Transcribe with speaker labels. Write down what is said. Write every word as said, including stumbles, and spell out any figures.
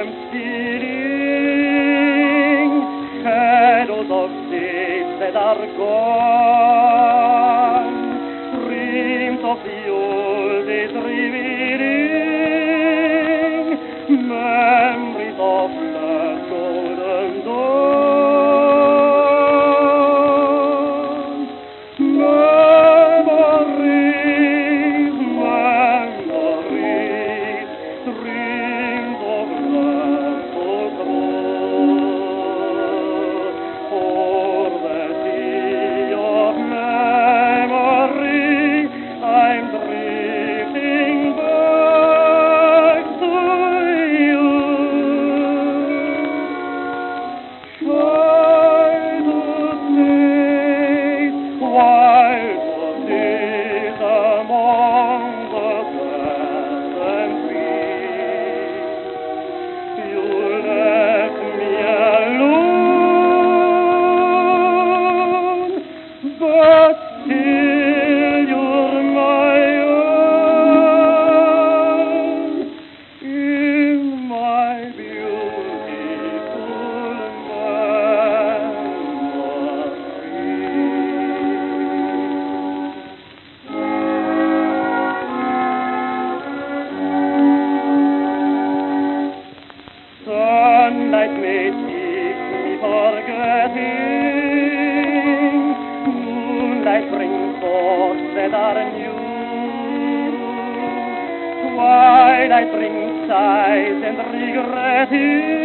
Speaker 1: warm stealing, shadows of days that are gone, dreams of the old days revealing, memories of love's golden dawn. Memories, memories, dreams of love so true. O'er the sea of memory, I'm drifting back to you. Childhood days, wildwood days among the pleasant trees. You left me alone, but still you're my own, in my beautiful memory. Sunlight may keep me forgetting, moonlight brings thoughts that are new, twilight brings sighs and regretting.